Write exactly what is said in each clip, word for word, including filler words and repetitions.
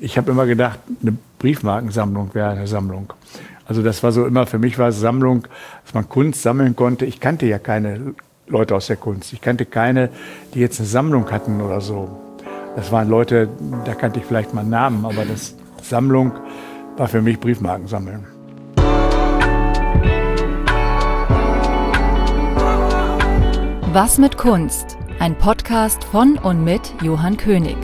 ich habe immer gedacht, eine Briefmarkensammlung wäre eine Sammlung. Also das war so immer, für mich war es Sammlung, dass man Kunst sammeln konnte. Ich kannte ja keine Leute aus der Kunst. Ich kannte keine, die jetzt eine Sammlung hatten oder so. Das waren Leute, da kannte ich vielleicht mal einen Namen, aber das Sammlung war für mich Briefmarken sammeln. Was mit Kunst? Ein Podcast von und mit Johann König.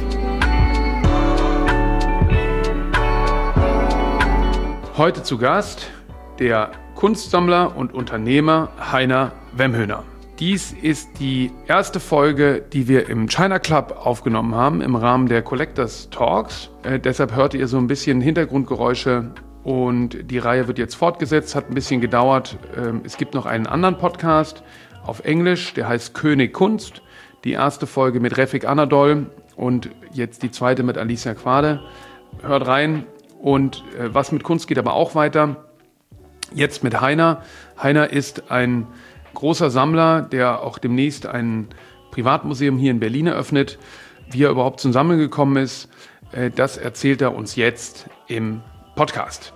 Heute zu Gast der Kunstsammler und Unternehmer Heiner Wemhöner. Dies ist die erste Folge, die wir im China Club aufgenommen haben, im Rahmen der Collectors Talks. Äh, deshalb hört ihr so ein bisschen Hintergrundgeräusche und die Reihe wird jetzt fortgesetzt, hat ein bisschen gedauert. Ähm, es gibt noch einen anderen Podcast auf Englisch, der heißt König Kunst. Die erste Folge mit Refik Anadol und jetzt die zweite mit Alicia Quade. Hört rein. Und äh, was mit Kunst geht aber auch weiter. Jetzt mit Heiner. Heiner ist ein großer Sammler, der auch demnächst ein Privatmuseum hier in Berlin eröffnet. Wie er überhaupt zum Sammeln gekommen ist, äh, das erzählt er uns jetzt im Podcast.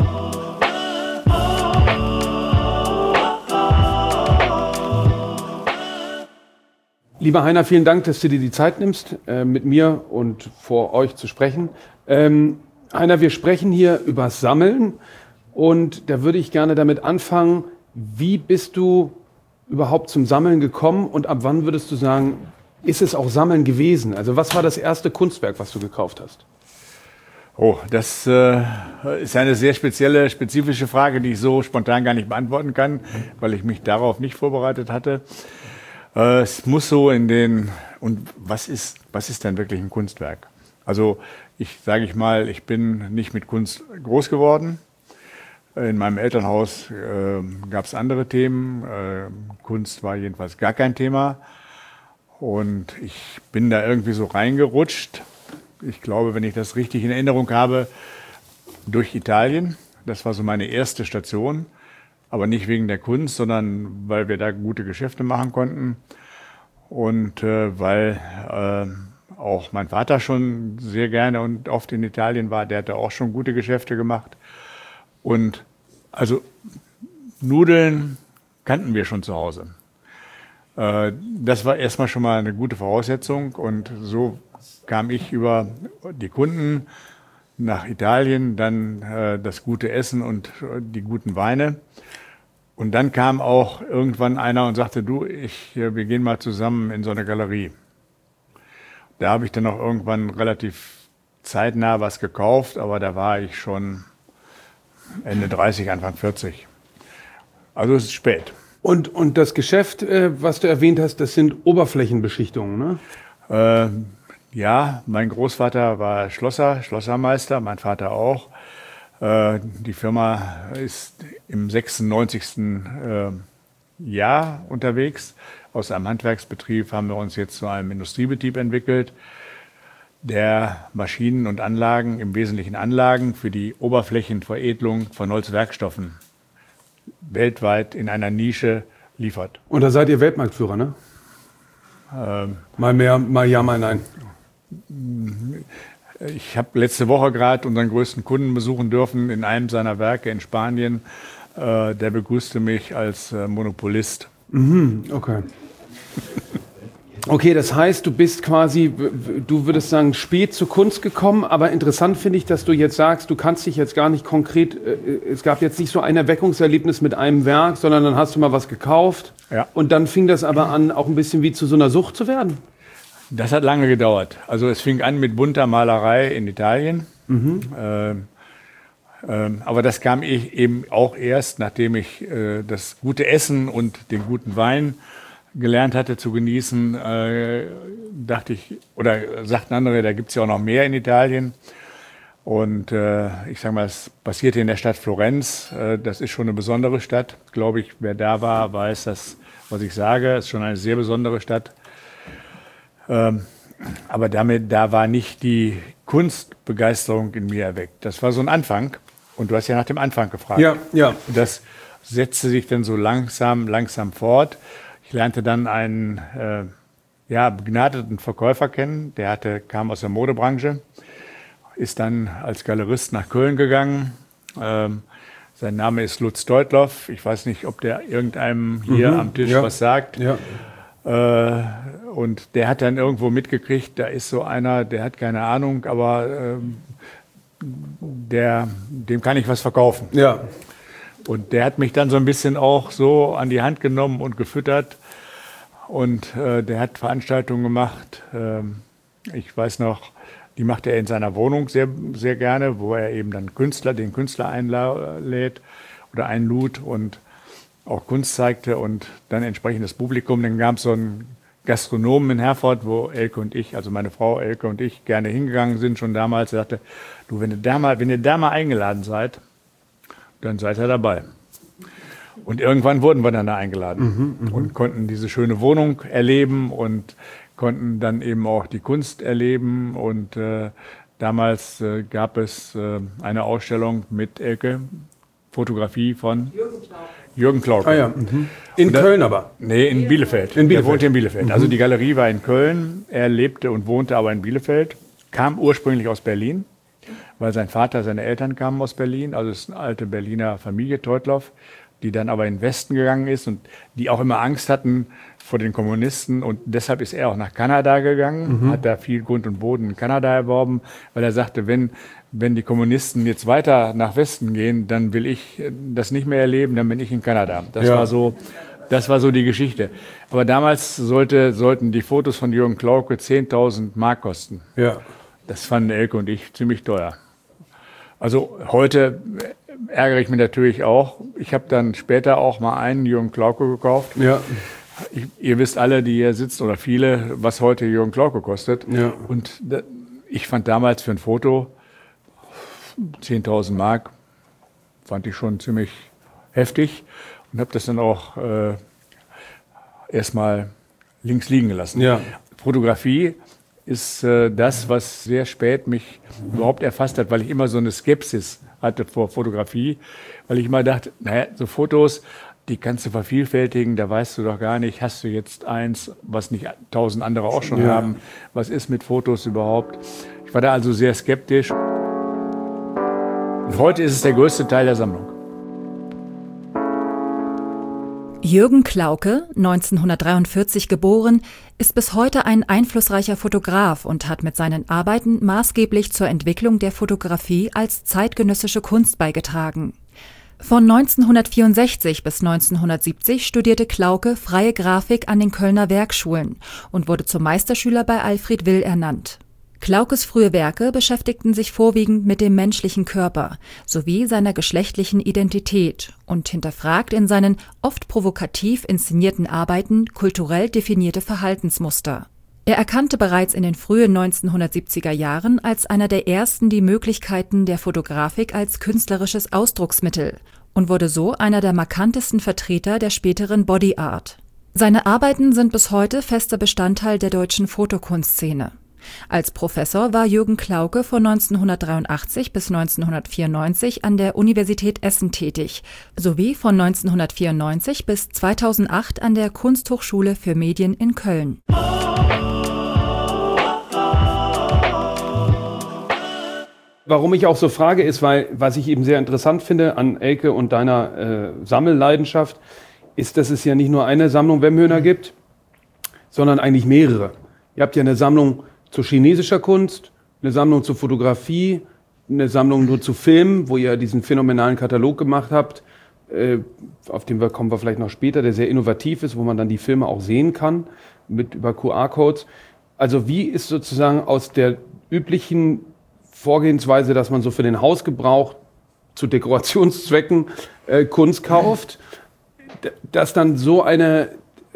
Lieber Heiner, vielen Dank, dass du dir die Zeit nimmst, äh, mit mir und vor euch zu sprechen. Ähm, Heiner, wir sprechen hier über Sammeln und da würde ich gerne damit anfangen, wie bist du überhaupt zum Sammeln gekommen und ab wann würdest du sagen, ist es auch Sammeln gewesen? Also was war das erste Kunstwerk, was du gekauft hast? Oh, das äh, ist eine sehr spezielle, spezifische Frage, die ich so spontan gar nicht beantworten kann, weil ich mich darauf nicht vorbereitet hatte. Äh, es muss so in den, und was ist, was ist denn wirklich ein Kunstwerk? Also ich sage ich mal, ich bin nicht mit Kunst groß geworden. In meinem Elternhaus äh, gab es andere Themen. Äh, Kunst war jedenfalls gar kein Thema. Und ich bin da irgendwie so reingerutscht. Ich glaube, wenn ich das richtig in Erinnerung habe, durch Italien. Das war so meine erste Station. Aber nicht wegen der Kunst, sondern weil wir da gute Geschäfte machen konnten. Und äh, weil äh, auch mein Vater schon sehr gerne und oft in Italien war, der hatte auch schon gute Geschäfte gemacht. Und also Nudeln kannten wir schon zu Hause. Äh, das war erstmal schon mal eine gute Voraussetzung. Und so kam ich über die Kunden nach Italien, dann äh, das gute Essen und die guten Weine. Und dann kam auch irgendwann einer und sagte, du, ich, wir gehen mal zusammen in so eine Galerie. Da habe ich dann auch irgendwann relativ zeitnah was gekauft, aber da war ich schon Ende dreißig, Anfang vierzig. Also es ist spät. Und, und das Geschäft, äh, was du erwähnt hast, das sind Oberflächenbeschichtungen, ne? Äh, ja, mein Großvater war Schlosser, Schlossermeister, mein Vater auch. Äh, die Firma ist im sechsundneunzigsten Äh, Jahr unterwegs. Aus einem Handwerksbetrieb haben wir uns jetzt zu einem Industriebetrieb entwickelt, der Maschinen und Anlagen, im Wesentlichen Anlagen für die Oberflächenveredelung von Holzwerkstoffen weltweit in einer Nische liefert. Und da seid ihr Weltmarktführer, ne? Ähm, mal mehr, mal ja, mal nein. Ich habe letzte Woche gerade unseren größten Kunden besuchen dürfen in einem seiner Werke in Spanien. Äh, der begrüßte mich als äh, Monopolist. Mhm, okay. Okay, das heißt, du bist quasi, du würdest sagen, spät zur Kunst gekommen, aber interessant finde ich, dass du jetzt sagst, du kannst dich jetzt gar nicht konkret, äh, es gab jetzt nicht so ein Erweckungserlebnis mit einem Werk, sondern dann hast du mal was gekauft. Ja. Und dann fing das aber an, auch ein bisschen wie zu so einer Sucht zu werden. Das hat lange gedauert. Also es fing an mit bunter Malerei in Italien. Mhm. Ähm, ähm, aber das kam ich eben auch erst, nachdem ich äh, das gute Essen und den guten Wein gelernt hatte zu genießen, äh, dachte ich, oder sagten andere, da gibt es ja auch noch mehr in Italien. Und äh, ich sage mal, es passierte in der Stadt Florenz. Äh, das ist schon eine besondere Stadt. Glaube ich, wer da war, weiß das, was ich sage. Es ist schon eine sehr besondere Stadt. Ähm, aber damit, da war nicht die Kunstbegeisterung in mir erweckt. Das war so ein Anfang. Und du hast ja nach dem Anfang gefragt. Ja, ja. Das setzte sich dann so langsam, langsam fort. Ich lernte dann einen äh, ja, begnadeten Verkäufer kennen. Der hatte, kam aus der Modebranche. ist dann als Galerist nach Köln gegangen. Ähm, sein Name ist Lutz Deutloff. Ich weiß nicht, ob der irgendeinem hier mhm, am Tisch ja. was sagt. Ja. Äh, und der hat dann irgendwo mitgekriegt, da ist so einer, der hat keine Ahnung, aber äh, der, dem kann ich was verkaufen. Ja. Und der hat mich dann so ein bisschen auch so an die Hand genommen und gefüttert. Und äh, der hat Veranstaltungen gemacht. Ähm, ich weiß noch, die macht er in seiner Wohnung sehr, sehr gerne, wo er eben dann Künstler, den Künstler einlädt oder einlud und auch Kunst zeigte und dann entsprechendes Publikum. Dann gab es so einen Gastronomen in Herford, wo Elke und ich, also meine Frau Elke und ich, gerne hingegangen sind schon damals. Er sagte, du, wenn ihr da mal, wenn ihr da mal eingeladen seid, dann seid ihr dabei. Und irgendwann wurden wir dann da eingeladen mhm, und konnten diese schöne Wohnung erleben und konnten dann eben auch die Kunst erleben. Und äh, damals äh, gab es äh, eine Ausstellung mit Elke, Fotografie von Jürgen Klauke. Ah, ja. mhm. In da, Köln aber? Nee, in Bielefeld. In Bielefeld. Er wohnte in Bielefeld. Mhm. Also die Galerie war in Köln, er lebte und wohnte aber in Bielefeld, kam ursprünglich aus Berlin, weil sein Vater, seine Eltern kamen aus Berlin, also es ist eine alte Berliner Familie, Teutloff, die dann aber in den Westen gegangen ist und die auch immer Angst hatten vor den Kommunisten. Und deshalb ist er auch nach Kanada gegangen, mhm. hat da viel Grund und Boden in Kanada erworben, weil er sagte, wenn, wenn die Kommunisten jetzt weiter nach Westen gehen, dann will ich das nicht mehr erleben, dann bin ich in Kanada. Das, ja. war, so, das war so die Geschichte. Aber damals sollte, sollten die Fotos von Jürgen Klauke zehntausend Mark kosten. Ja. Das fanden Elke und ich ziemlich teuer. Also heute ärgere ich mich natürlich auch. Ich habe dann später auch mal einen Jürgen Klauke gekauft. Ja. Ich, ihr wisst alle, die hier sitzen, oder viele, was heute Jürgen Klauke kostet. Ja. Und da, ich fand damals für ein Foto zehntausend Mark, fand ich schon ziemlich heftig und habe das dann auch äh, erstmal links liegen gelassen. Ja. Fotografie ist äh, das, was sehr spät mich überhaupt erfasst hat, weil ich immer so eine Skepsis hatte vor Fotografie, weil ich immer dachte, naja, so Fotos, die kannst du vervielfältigen, da weißt du doch gar nicht, hast du jetzt eins, was nicht tausend andere auch schon ja. haben, was ist mit Fotos überhaupt? Ich war da also sehr skeptisch. Und heute ist es der größte Teil der Sammlung. Jürgen Klauke, neunzehnhundertdreiundvierzig geboren, ist bis heute ein einflussreicher Fotograf und hat mit seinen Arbeiten maßgeblich zur Entwicklung der Fotografie als zeitgenössische Kunst beigetragen. Von neunzehnhundertvierundsechzig bis neunzehnhundertsiebzig studierte Klauke freie Grafik an den Kölner Werkschulen und wurde zum Meisterschüler bei Alfred Will ernannt. Klaukes frühe Werke beschäftigten sich vorwiegend mit dem menschlichen Körper sowie seiner geschlechtlichen Identität und hinterfragt in seinen oft provokativ inszenierten Arbeiten kulturell definierte Verhaltensmuster. Er erkannte bereits in den frühen neunzehnhundertsiebziger Jahren als einer der ersten die Möglichkeiten der Fotografik als künstlerisches Ausdrucksmittel und wurde so einer der markantesten Vertreter der späteren Body Art. Seine Arbeiten sind bis heute fester Bestandteil der deutschen Fotokunstszene. Als Professor war Jürgen Klauke von neunzehnhundertdreiundachtzig bis neunzehnhundertvierundneunzig an der Universität Essen tätig, sowie von neunzehnhundertvierundneunzig bis zweitausendacht an der Kunsthochschule für Medien in Köln. Warum ich auch so frage, ist, weil, was ich eben sehr interessant finde an Elke und deiner äh, Sammelleidenschaft, ist, dass es ja nicht nur eine Sammlung Wemhöner gibt, sondern eigentlich mehrere. Ihr habt ja eine Sammlung zu chinesischer Kunst, eine Sammlung zur Fotografie, eine Sammlung nur zu Filmen, wo ihr diesen phänomenalen Katalog gemacht habt, äh, auf den wir, kommen wir vielleicht noch später, der sehr innovativ ist, wo man dann die Filme auch sehen kann, mit über Q R-Codes. Also wie ist sozusagen aus der üblichen Vorgehensweise, dass man so für den Hausgebrauch zu Dekorationszwecken äh, Kunst kauft, d- dass dann so eine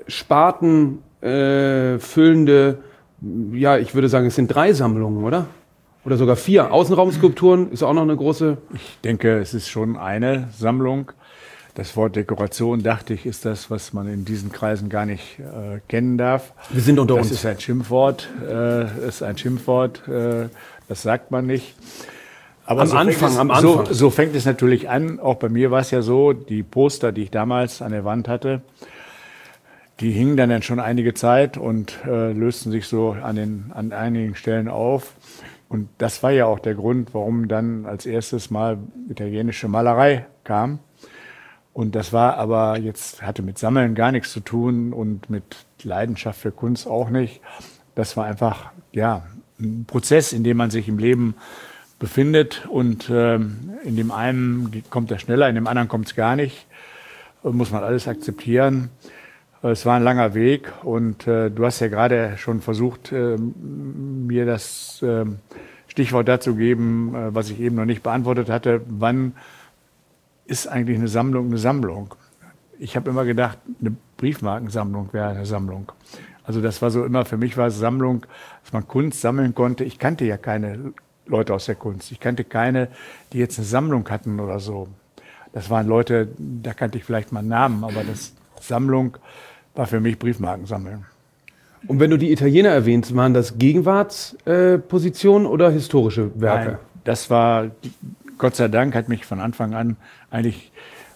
spartenfüllende äh, ja, ich würde sagen, es sind drei Sammlungen, oder? Oder sogar vier. Außenraumskulpturen ist auch noch eine große... Ich denke, es ist schon eine Sammlung. Das Wort Dekoration, dachte ich, ist das, was man in diesen Kreisen gar nicht äh, kennen darf. Wir sind unter das uns. Das ist ein Schimpfwort. Äh, ist ein Schimpfwort. Äh, das sagt man nicht. Aber am so Anfang, es, am Anfang. So, so fängt es natürlich an. Auch bei mir war es ja so, die Poster, die ich damals an der Wand hatte, die hingen dann schon einige Zeit und äh, lösten sich so an, den, an einigen Stellen auf. Und das war ja auch der Grund, warum dann als erstes mal italienische Malerei kam. Und das war aber jetzt, hatte mit Sammeln gar nichts zu tun und mit Leidenschaft für Kunst auch nicht. Das war einfach, ja, ein Prozess, in dem man sich im Leben befindet und ähm, in dem einen kommt er schneller, in dem anderen kommt es gar nicht. Muss man alles akzeptieren. Es war ein langer Weg und äh, du hast ja gerade schon versucht, äh, mir das äh, Stichwort dazu geben, äh, was ich eben noch nicht beantwortet hatte. Wann ist eigentlich eine Sammlung eine Sammlung? Ich habe immer gedacht, eine Briefmarkensammlung wäre eine Sammlung. Also das war so immer, für mich war es Sammlung, dass man Kunst sammeln konnte. Ich kannte ja keine Leute aus der Kunst. Ich kannte keine, die jetzt eine Sammlung hatten oder so. Das waren Leute, da kannte ich vielleicht mal einen Namen, aber das Sammlung war für mich Briefmarken sammeln. Und wenn du die Italiener erwähnst, waren das Gegenwartspositionen äh, oder historische Werke? Nein, das war, Gott sei Dank hat mich von Anfang an eigentlich,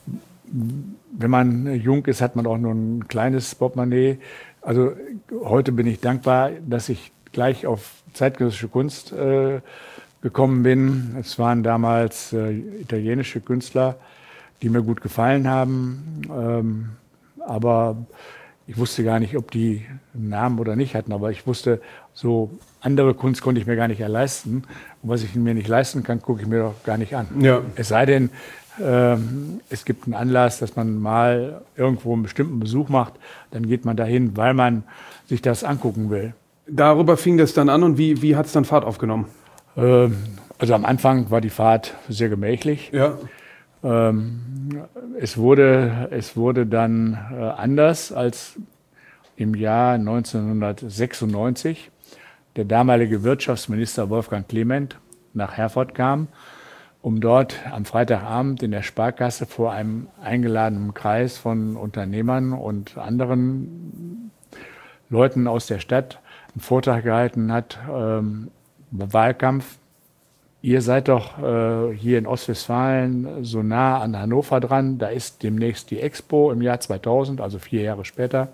wenn man jung ist, hat man auch nur ein kleines Portemonnaie. Also heute bin ich dankbar, dass ich gleich auf zeitgenössische Kunst äh, gekommen bin. Es waren damals äh, italienische Künstler, die mir gut gefallen haben. Ähm, aber ich wusste gar nicht, ob die einen Namen oder nicht hatten. Aber ich wusste, so andere Kunst konnte ich mir gar nicht leisten. Und was ich mir nicht leisten kann, gucke ich mir doch gar nicht an. Ja. Es sei denn, ähm, es gibt einen Anlass, dass man mal irgendwo einen bestimmten Besuch macht. Dann geht man dahin, weil man sich das angucken will. Darüber fing das dann an und wie, wie hat es dann Fahrt aufgenommen? Ähm, also am Anfang war die Fahrt sehr gemächlich. Ja. Ähm, es wurde, es wurde dann äh, anders, als im Jahr neunzehnhundertsechsundneunzig der damalige Wirtschaftsminister Wolfgang Clement nach Herford kam, um dort am Freitagabend in der Sparkasse vor einem eingeladenen Kreis von Unternehmern und anderen Leuten aus der Stadt einen Vortrag gehalten hat, ähm, Wahlkampf. Ihr seid doch äh, hier in Ostwestfalen so nah an Hannover dran. Da ist demnächst die Expo im Jahr zweitausend, also vier Jahre später.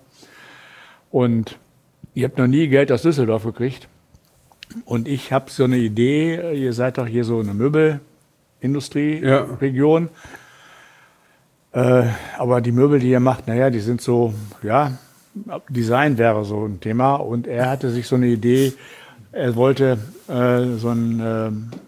Und ihr habt noch nie Geld aus Düsseldorf gekriegt. Und ich habe so eine Idee, ihr seid doch hier so eine Möbelindustrieregion. Ja. Äh, aber die Möbel, die ihr macht, naja, die sind so, ja, Design wäre so ein Thema. Und er hatte sich so eine Idee, er wollte äh, so ein äh,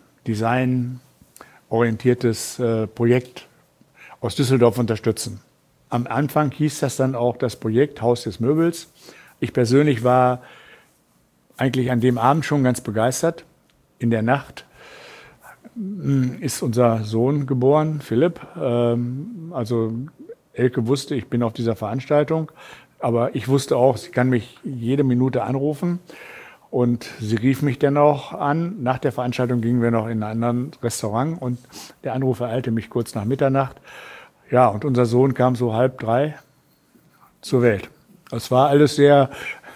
designorientiertes äh, Projekt aus Düsseldorf unterstützen. Am Anfang hieß das dann auch das Projekt Haus des Möbels. Ich persönlich war eigentlich an dem Abend schon ganz begeistert. In der Nacht ist unser Sohn geboren, Philipp. Ähm, also Elke wusste, ich bin auf dieser Veranstaltung. Aber ich wusste auch, sie kann mich jede Minute anrufen. Und sie rief mich dann auch an. Nach der Veranstaltung gingen wir noch in ein anderes Restaurant und der Anruf ereilte mich kurz nach Mitternacht. Ja, und unser Sohn kam so halb drei zur Welt. Es war alles sehr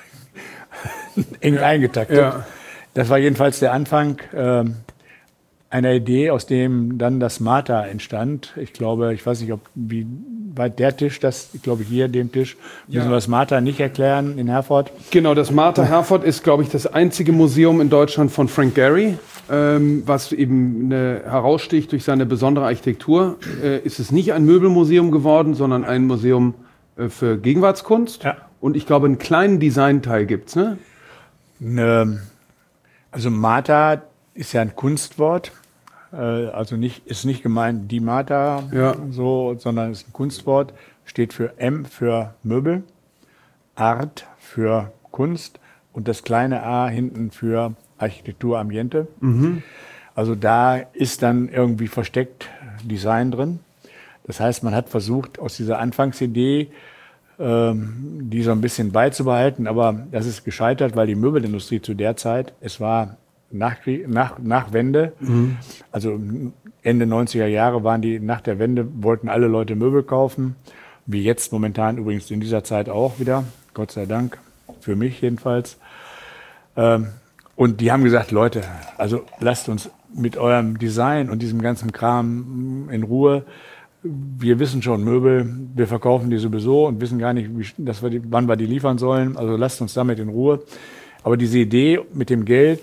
eng eingetaktet. Ja. Das war jedenfalls der Anfang äh, einer Idee, aus dem dann das Marta entstand. Ich glaube, ich weiß nicht, ob wie weit der Tisch, das, ich glaube hier, dem Tisch, müssen ja. wir das Marta nicht erklären in Herford. Genau, das Marta Herford ist, glaube ich, das einzige Museum in Deutschland von Frank Gehry, ähm, was eben eine, heraussticht durch seine besondere Architektur. Äh, ist es nicht ein Möbelmuseum geworden, sondern ein Museum äh, für Gegenwartskunst. Ja. Und ich glaube, einen kleinen Designteil gibt's, ne? Ne, also Marta ist ja ein Kunstwort. Also nicht, ist nicht gemeint die Marta, ja. so, sondern ist ein Kunstwort, steht für M für Möbel, Art für Kunst und das kleine A hinten für Architektur, Ambiente. Mhm. Also da ist dann irgendwie versteckt Design drin. Das heißt, man hat versucht, aus dieser Anfangsidee ähm, die so ein bisschen beizubehalten, aber das ist gescheitert, weil die Möbelindustrie zu der Zeit, es war Nach, nach, nach Wende, mhm. also Ende neunziger Jahre waren die, nach der Wende wollten alle Leute Möbel kaufen, wie jetzt momentan übrigens in dieser Zeit auch wieder, Gott sei Dank, für mich jedenfalls. Ähm, und die haben gesagt, Leute, also lasst uns mit eurem Design und diesem ganzen Kram in Ruhe. Wir wissen schon Möbel, wir verkaufen die sowieso und wissen gar nicht, wie, dass wir die, wann wir die liefern sollen, also lasst uns damit in Ruhe. Aber diese Idee mit dem Geld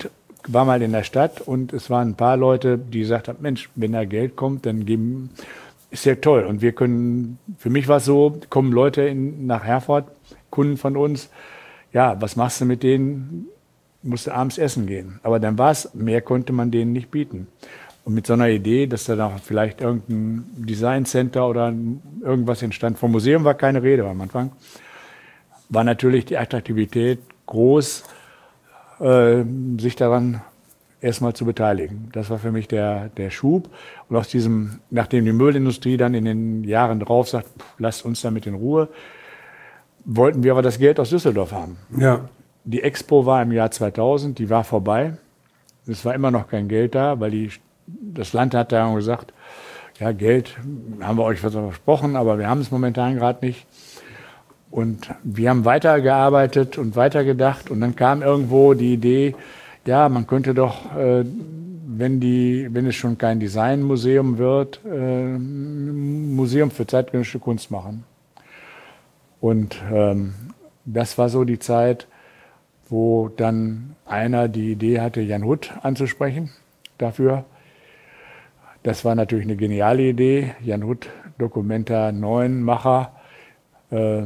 war mal in der Stadt und es waren ein paar Leute, die gesagt haben, Mensch, wenn da Geld kommt, dann geben, ist ja toll. Und wir können, für mich war es so, kommen Leute in, nach Herford, Kunden von uns, ja, was machst du mit denen? Musste abends essen gehen. Aber dann war es, mehr konnte man denen nicht bieten. Und mit so einer Idee, dass da noch vielleicht irgendein Design-Center oder irgendwas entstand, vom Museum war keine Rede am Anfang, war natürlich die Attraktivität groß, äh, sich daran erstmal zu beteiligen. Das war für mich der, der Schub. Und aus diesem, nachdem die Möbelindustrie dann in den Jahren drauf sagt, pff, lasst uns damit in Ruhe, wollten wir aber das Geld aus Düsseldorf haben. Ja. Die Expo war im Jahr zweitausend, die war vorbei. Es war immer noch kein Geld da, weil die, das Land hat da gesagt, ja, Geld haben wir euch versprochen, aber wir haben es momentan gerade nicht. Und wir haben weitergearbeitet und weitergedacht. Und dann kam irgendwo die Idee, ja, man könnte doch, äh, wenn, die, wenn es schon kein Designmuseum wird, äh, ein Museum für zeitgenössische Kunst machen. Und ähm, das war so die Zeit, wo dann einer die Idee hatte, Jan Hut anzusprechen dafür. Das war natürlich eine geniale Idee. Jan Hut, Documenta neun Macher, äh,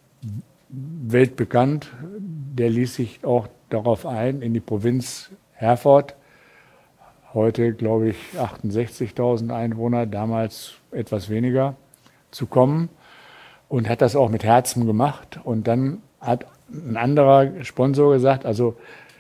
weltbekannt. Der ließ sich auch darauf ein, in die Provinz Herford, heute glaube ich achtundsechzigtausend Einwohner, damals etwas weniger, zu kommen und hat das auch mit Herzen gemacht. Und dann hat ein anderer Sponsor gesagt, also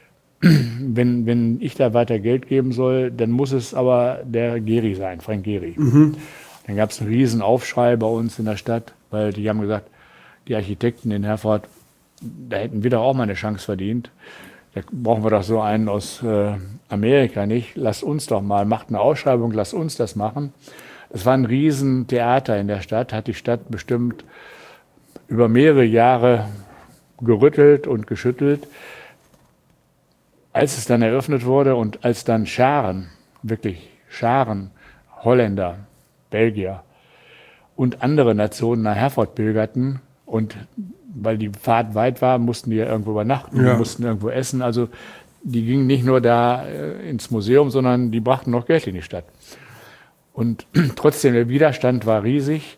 wenn, wenn ich da weiter Geld geben soll, dann muss es aber der Gehry sein, Frank Gehry. Mhm. Dann gab es einen riesen Aufschrei bei uns in der Stadt, weil die haben gesagt, die Architekten in Herford, da hätten wir doch auch mal eine Chance verdient. Da brauchen wir doch so einen aus äh, Amerika nicht. Lasst uns doch mal, macht eine Ausschreibung, lasst uns das machen. Es war ein riesen Theater in der Stadt, hat die Stadt bestimmt über mehrere Jahre gerüttelt und geschüttelt. Als es dann eröffnet wurde und als dann Scharen, wirklich Scharen, Holländer, Belgier und andere Nationen nach Herford pilgerten und weil die Fahrt weit war, mussten die ja irgendwo übernachten, ja. mussten irgendwo essen. Also die gingen nicht nur da äh, ins Museum, sondern die brachten noch Geld in die Stadt. Und trotzdem, der Widerstand war riesig.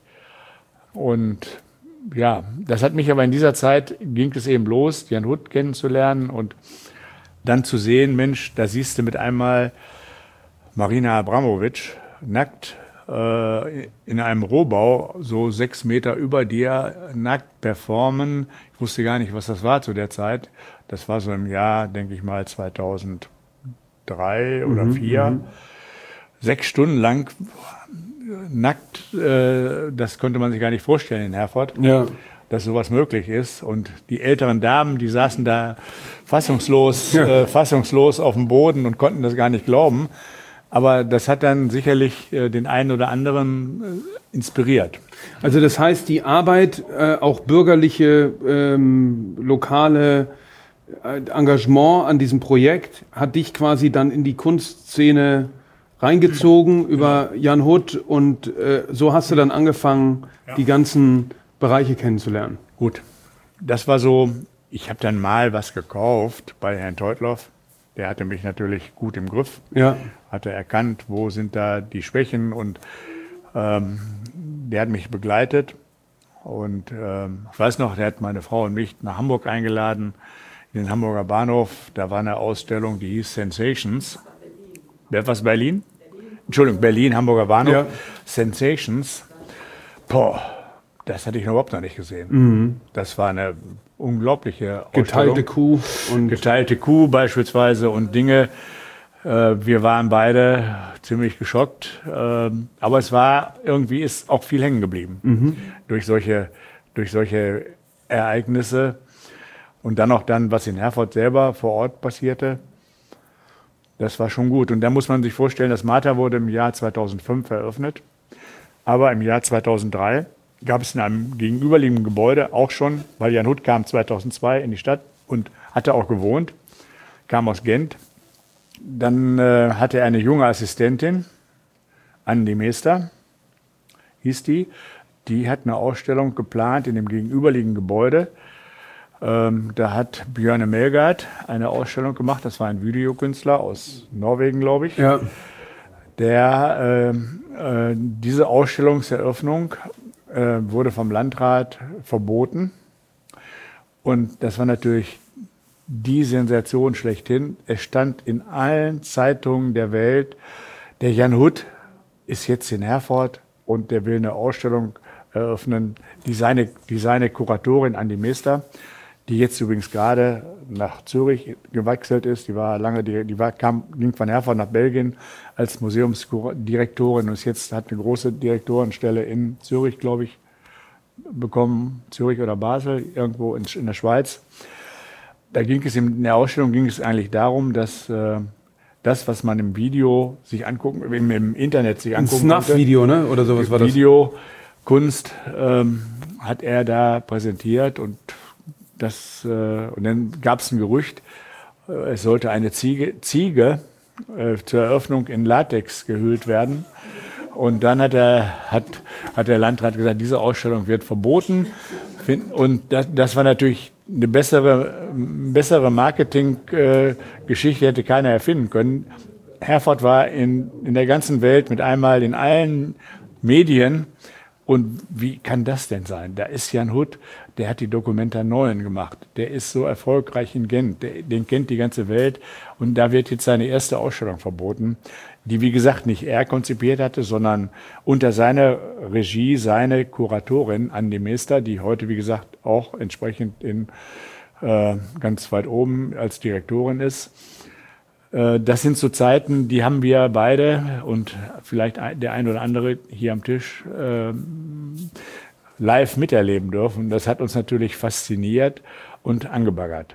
Und ja, das hat mich aber in dieser Zeit, ging es eben los, Jan Hut kennenzulernen und dann zu sehen, Mensch, da siehst du mit einmal Marina Abramovic nackt äh, in einem Rohbau, so sechs Meter über dir, nackt performen. Ich wusste gar nicht, was das war zu der Zeit. Das war so im Jahr, denke ich mal, zweitausenddrei oder zweitausendvier. Mhm. Sechs Stunden lang nackt, äh, das konnte man sich gar nicht vorstellen in Herford. Ja. Dass sowas möglich ist. Und die älteren Damen, die saßen da fassungslos, ja. äh, fassungslos auf dem Boden und konnten das gar nicht glauben. Aber das hat dann sicherlich äh, den einen oder anderen äh, inspiriert. Also das heißt, die Arbeit, äh, auch bürgerliche, ähm, lokale äh, Engagement an diesem Projekt hat dich quasi dann in die Kunstszene reingezogen über Jan Hut und äh, so hast du dann angefangen, ja. die ganzen Bereiche kennenzulernen. Gut, das war so, ich habe dann mal was gekauft bei Herrn Teutloff. Der hatte mich natürlich gut im Griff, ja. hatte erkannt, wo sind da die Schwächen und ähm, der hat mich begleitet. Und ähm, ich weiß noch, der hat meine Frau und mich nach Hamburg eingeladen, in den Hamburger Bahnhof. Da war eine Ausstellung, die hieß Sensations. Wer was Berlin? Entschuldigung, Berlin, Hamburger Bahnhof. Ja. Sensations. Boah. Das hatte ich überhaupt noch nicht gesehen. Mhm. Das war eine unglaubliche Ausstellung. Geteilte Kuh. Und Geteilte Kuh beispielsweise und Dinge. Äh, wir waren beide ziemlich geschockt. Äh, aber es war, irgendwie ist auch viel hängen geblieben. Mhm. Durch solche, durch solche Ereignisse. Und dann auch dann, was in Herford selber vor Ort passierte. Das war schon gut. Und da muss man sich vorstellen, das MATA wurde im Jahr zweitausendfünf eröffnet. Aber im Jahr zweitausenddrei gab es in einem gegenüberliegenden Gebäude auch schon, weil Jan Hut kam zweitausendzwei in die Stadt und hatte auch gewohnt, kam aus Gent. Dann äh, hatte er eine junge Assistentin, Andi Meester, hieß die. Die hat eine Ausstellung geplant in dem gegenüberliegenden Gebäude. Ähm, da hat Björn Melgaard eine Ausstellung gemacht. Das war ein Videokünstler aus Norwegen, glaube ich. Ja. Der, äh, äh, diese Ausstellungseröffnung äh, wurde vom Landrat verboten. Und das war natürlich die Sensation schlechthin. Es stand in allen Zeitungen der Welt, der Jan Hut ist jetzt in Herford und der will eine Ausstellung eröffnen, die seine, die seine Kuratorin Andi Meester, die jetzt übrigens gerade nach Zürich gewechselt ist, die war lange, die, die war, kam, ging von Herford nach Belgien als Museumsdirektorin und ist jetzt hat eine große Direktorenstelle in Zürich, glaube ich, bekommen, Zürich oder Basel, irgendwo in, in der Schweiz. Da ging es in der Ausstellung ging es eigentlich darum, dass äh, das, was man im Video sich angucken, im, im Internet sich angucken konnte. Ein Snuff-Video, ne? Oder sowas war das? Video, Kunst ähm, hat er da präsentiert und das äh, und dann gab es ein Gerücht, äh, es sollte eine Ziege, Ziege äh, zur Eröffnung in Latex gehüllt werden. Und dann hat, er, hat, hat der Landrat gesagt, diese Ausstellung wird verboten. Und das, das war natürlich eine bessere, bessere Marketing-Geschichte, hätte keiner erfinden können. Herford war in, in der ganzen Welt mit einmal in allen Medien. Und wie kann das denn sein? Da ist Jan Hut, der hat die Documenta neun gemacht. Der ist so erfolgreich in Gent. Der, den kennt die ganze Welt. Und da wird jetzt seine erste Ausstellung verboten, die, wie gesagt, nicht er konzipiert hatte, sondern unter seiner Regie seine Kuratorin Andi Meester, die heute, wie gesagt, auch entsprechend in, äh, ganz weit oben als Direktorin ist. Äh, das sind so Zeiten, die haben wir beide und vielleicht der ein oder andere hier am Tisch äh, live miterleben dürfen. Das hat uns natürlich fasziniert und angebaggert.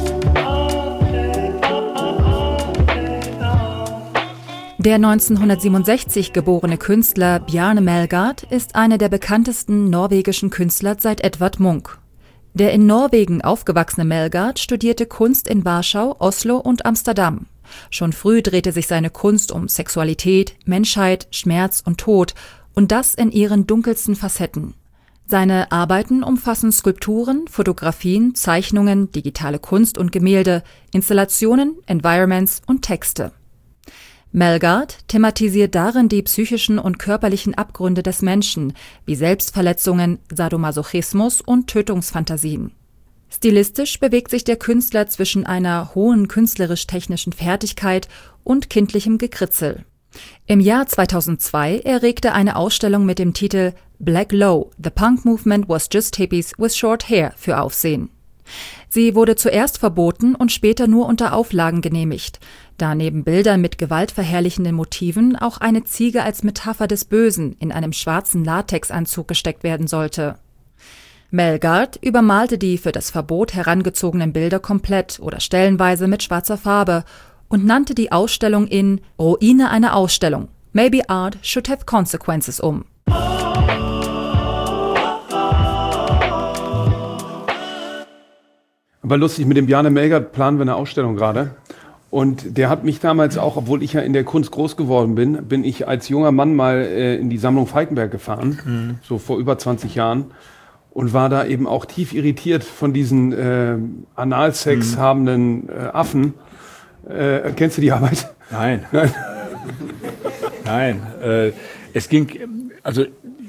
Der neunzehnhundertsiebenundsechzig geborene Künstler Bjarne Melgaard ist einer der bekanntesten norwegischen Künstler seit Edvard Munch. Der in Norwegen aufgewachsene Melgaard studierte Kunst in Warschau, Oslo und Amsterdam. Schon früh drehte sich seine Kunst um Sexualität, Menschheit, Schmerz und Tod und das in ihren dunkelsten Facetten. Seine Arbeiten umfassen Skulpturen, Fotografien, Zeichnungen, digitale Kunst und Gemälde, Installationen, Environments und Texte. Melgaard thematisiert darin die psychischen und körperlichen Abgründe des Menschen, wie Selbstverletzungen, Sadomasochismus und Tötungsfantasien. Stilistisch bewegt sich der Künstler zwischen einer hohen künstlerisch-technischen Fertigkeit und kindlichem Gekritzel. Im Jahr zweitausendzwei erregte eine Ausstellung mit dem Titel Black Low, The Punk Movement Was Just Hippies with Short Hair für Aufsehen. Sie wurde zuerst verboten und später nur unter Auflagen genehmigt, da neben Bildern mit gewaltverherrlichenden Motiven auch eine Ziege als Metapher des Bösen in einem schwarzen Latexanzug gesteckt werden sollte. Melgaard übermalte die für das Verbot herangezogenen Bilder komplett oder stellenweise mit schwarzer Farbe und nannte die Ausstellung in Ruine einer Ausstellung, Maybe Art Should Have Consequences um. Aber lustig, mit dem Bjarne Melgaard planen wir eine Ausstellung gerade. Und der hat mich damals auch, obwohl ich ja in der Kunst groß geworden bin, bin ich als junger Mann mal äh, in die Sammlung Falkenberg gefahren, mhm. so vor über zwanzig Jahren. Und war da eben auch tief irritiert von diesen äh, Analsex mhm. habenden äh, Affen. Äh, kennst du die Arbeit? Nein. Nein. Nein. Äh, es ging, also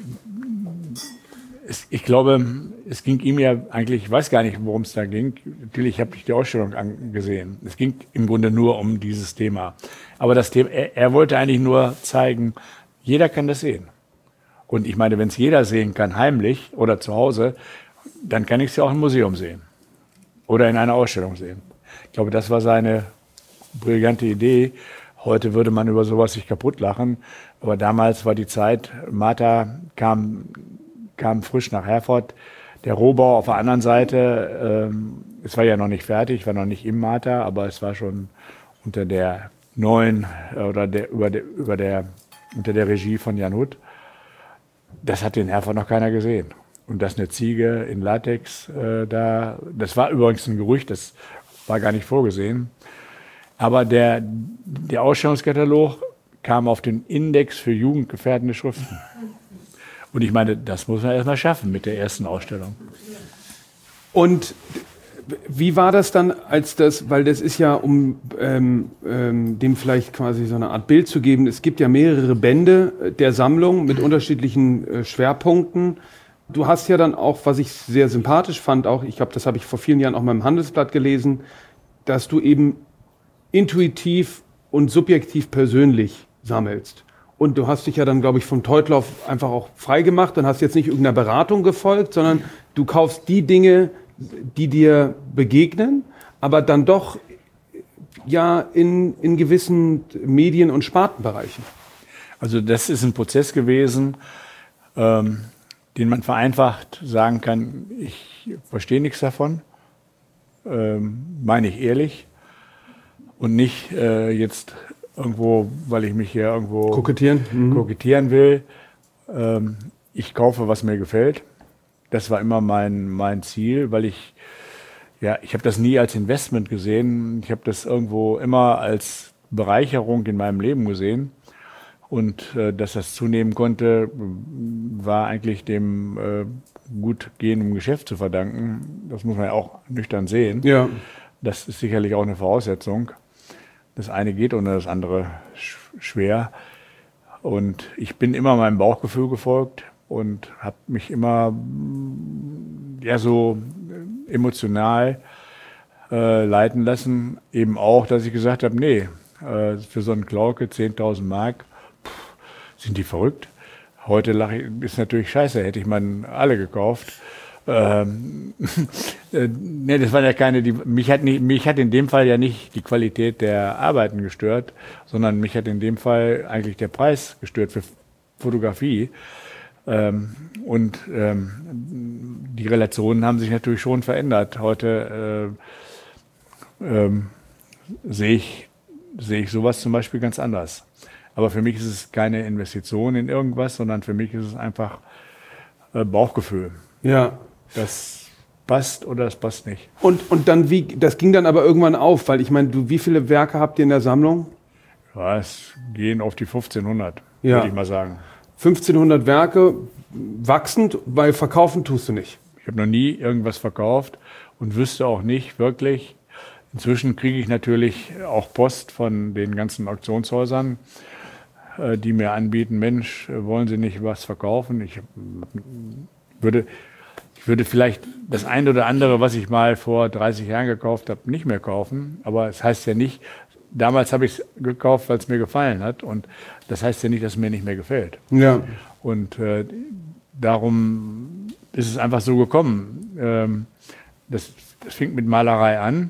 es, ich glaube, es ging ihm ja eigentlich, ich weiß gar nicht, worum es da ging. Natürlich habe ich die Ausstellung angesehen. Es ging im Grunde nur um dieses Thema. Aber das Thema, er, er wollte eigentlich nur zeigen, jeder kann das sehen. Und ich meine, wenn es jeder sehen kann, heimlich oder zu Hause, dann kann ich es ja auch im Museum sehen. Oder in einer Ausstellung sehen. Ich glaube, das war seine brillante Idee. Heute würde man über sowas sich kaputt lachen. Aber damals war die Zeit, Martha kam, kam frisch nach Herford. Der Rohbau auf der anderen Seite, ähm, es war ja noch nicht fertig, war noch nicht im Martha, aber es war schon unter der neuen, oder der, über der, über der, unter der Regie von Jan Hut. Das hat in Herford noch keiner gesehen. Und dass eine Ziege in Latex äh, da, das war übrigens ein Gerücht, das war gar nicht vorgesehen. Aber der, der Ausstellungskatalog kam auf den Index für jugendgefährdende Schriften. Und ich meine, das muss man erstmal schaffen mit der ersten Ausstellung. Und wie war das dann, als das, weil das ist ja, um ähm, ähm, dem vielleicht quasi so eine Art Bild zu geben, es gibt ja mehrere Bände der Sammlung mit unterschiedlichen äh, Schwerpunkten. Du hast ja dann auch, was ich sehr sympathisch fand, auch, ich glaube, das habe ich vor vielen Jahren auch mal im Handelsblatt gelesen, dass du eben intuitiv und subjektiv persönlich sammelst. Und du hast dich ja dann, glaube ich, vom Teutlauf einfach auch frei gemacht und hast jetzt nicht irgendeiner Beratung gefolgt, sondern du kaufst die Dinge, die dir begegnen, aber dann doch ja in, in gewissen Medien- und Spartenbereichen. Also das ist ein Prozess gewesen, ähm, den man vereinfacht sagen kann, ich verstehe nichts davon, ähm, meine ich ehrlich und nicht äh, jetzt irgendwo, weil ich mich hier irgendwo kokettieren, mhm. kokettieren will. Ähm, ich kaufe, was mir gefällt. Das war immer mein, mein Ziel, weil ich, ja, ich habe das nie als Investment gesehen. Ich habe das irgendwo immer als Bereicherung in meinem Leben gesehen. Und äh, dass das zunehmen konnte, war eigentlich dem äh, gut gehenden Geschäft zu verdanken. Das muss man ja auch nüchtern sehen. Ja. Das ist sicherlich auch eine Voraussetzung. Das eine geht ohne das andere sch- schwer. Und ich bin immer meinem Bauchgefühl gefolgt und habe mich immer ja, so emotional äh, leiten lassen. Eben auch, dass ich gesagt habe, nee, äh, für so einen Klauke zehntausend Mark, sind die verrückt? Heute lache ich, ist natürlich scheiße, hätte ich mal alle gekauft. Ähm, äh, nee, das waren ja keine, die, mich hat nicht, mich hat in dem Fall ja nicht die Qualität der Arbeiten gestört, sondern mich hat in dem Fall eigentlich der Preis gestört für Fotografie. Ähm, und ähm, die Relationen haben sich natürlich schon verändert. Heute äh, ähm, sehe ich, sehe ich sowas zum Beispiel ganz anders. Aber für mich ist es keine Investition in irgendwas, sondern für mich ist es einfach äh, Bauchgefühl. Ja. Das passt oder das passt nicht. Und, und dann, wie, das ging dann aber irgendwann auf, weil ich meine, du, wie viele Werke habt ihr in der Sammlung? Ja, es gehen auf die fünfzehnhundert, ja. würde ich mal sagen. fünfzehnhundert Werke, wachsend, weil verkaufen tust du nicht. Ich habe noch nie irgendwas verkauft und wüsste auch nicht wirklich. Inzwischen kriege ich natürlich auch Post von den ganzen Auktionshäusern, die mir anbieten, Mensch, wollen Sie nicht was verkaufen? Ich würde, ich würde vielleicht das eine oder andere, was ich mal vor dreißig Jahren gekauft habe, nicht mehr kaufen. Aber es heißt ja nicht, damals habe ich es gekauft, weil es mir gefallen hat. Und das heißt ja nicht, dass es mir nicht mehr gefällt. Ja. Und äh, darum ist es einfach so gekommen. Ähm, das, das fing mit Malerei an.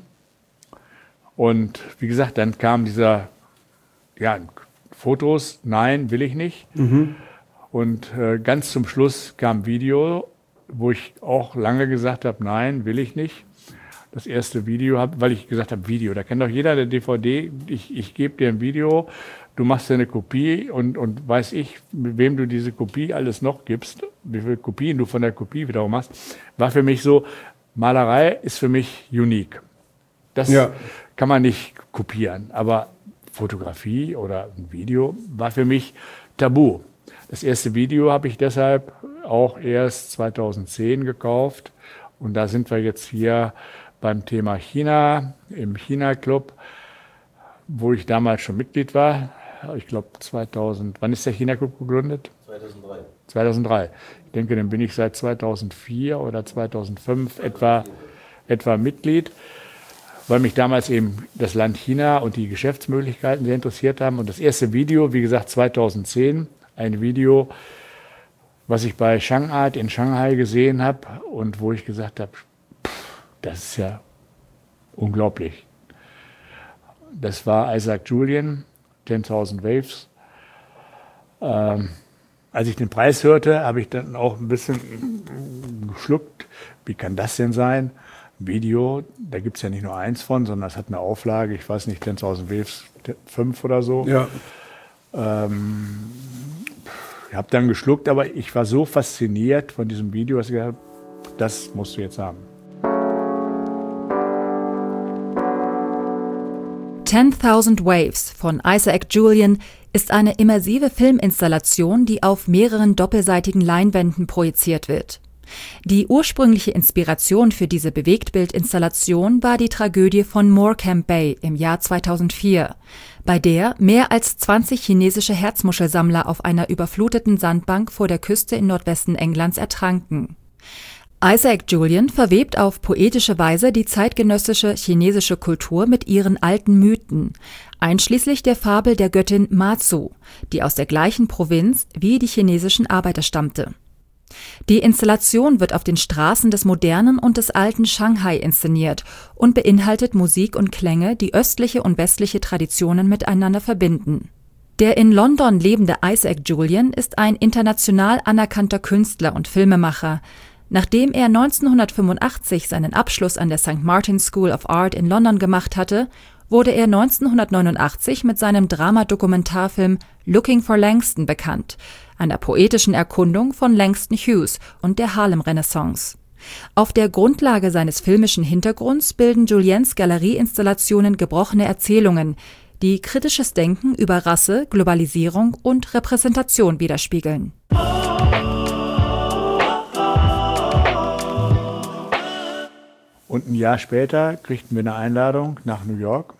Und wie gesagt, dann kam dieser, ja, Fotos, nein, will ich nicht. Mhm. Und äh, ganz zum Schluss kam Video, wo ich auch lange gesagt habe, nein, will ich nicht. Das erste Video, hab, weil ich gesagt habe, Video, da kennt doch jeder der D V D, ich, ich gebe dir ein Video, du machst dir eine Kopie und, und weiß ich, mit wem du diese Kopie alles noch gibst, wie viele Kopien du von der Kopie wiederum machst, war für mich so, Malerei ist für mich unique. Das ja. kann man nicht kopieren, aber Fotografie oder ein Video war für mich tabu. Das erste Video habe ich deshalb auch erst zweitausendzehn gekauft. Und da sind wir jetzt hier beim Thema China, im China-Club, wo ich damals schon Mitglied war. Ich glaube zweitausend, wann ist der China-Club gegründet? zweitausenddrei. zweitausenddrei. Ich denke, dann bin ich seit zweitausendvier oder zweitausendfünf etwa, etwa Mitglied, weil mich damals eben das Land China und die Geschäftsmöglichkeiten sehr interessiert haben. Und das erste Video, wie gesagt, zweitausendzehn, ein Video, was ich bei Shangart in Shanghai gesehen habe und wo ich gesagt habe, das ist ja unglaublich. Das war Isaac Julien, zehntausend Waves. Ähm, als ich den Preis hörte, habe ich dann auch ein bisschen geschluckt. Wie kann das denn sein? Video, da gibt es ja nicht nur eins von, sondern es hat eine Auflage, ich weiß nicht, zehntausend Waves, fünf oder so. Ja. Ähm, ich habe dann geschluckt, aber ich war so fasziniert von diesem Video, dass ich gesagt habe, das musst du jetzt haben. ten-tausend Waves von Isaac Julien ist eine immersive Filminstallation, die auf mehreren doppelseitigen Leinwänden projiziert wird. Die ursprüngliche Inspiration für diese Bewegtbildinstallation war die Tragödie von Morecambe Bay im Jahr zweitausendvier, bei der mehr als zwanzig chinesische Herzmuschelsammler auf einer überfluteten Sandbank vor der Küste im Nordwesten Englands ertranken. Isaac Julien verwebt auf poetische Weise die zeitgenössische chinesische Kultur mit ihren alten Mythen, einschließlich der Fabel der Göttin Mazu, die aus der gleichen Provinz wie die chinesischen Arbeiter stammte. Die Installation wird auf den Straßen des modernen und des alten Shanghai inszeniert und beinhaltet Musik und Klänge, die östliche und westliche Traditionen miteinander verbinden. Der in London lebende Isaac Julien ist ein international anerkannter Künstler und Filmemacher. Nachdem er neunzehnhundertfünfundachtzig seinen Abschluss an der Sankt Martin's School of Art in London gemacht hatte, wurde er neunzehnhundertneunundachtzig mit seinem Dramadokumentarfilm Looking for Langston bekannt, einer poetischen Erkundung von Langston Hughes und der Harlem-Renaissance. Auf der Grundlage seines filmischen Hintergrunds bilden Juliens Galerieinstallationen gebrochene Erzählungen, die kritisches Denken über Rasse, Globalisierung und Repräsentation widerspiegeln. Und ein Jahr später kriegten wir eine Einladung nach New York.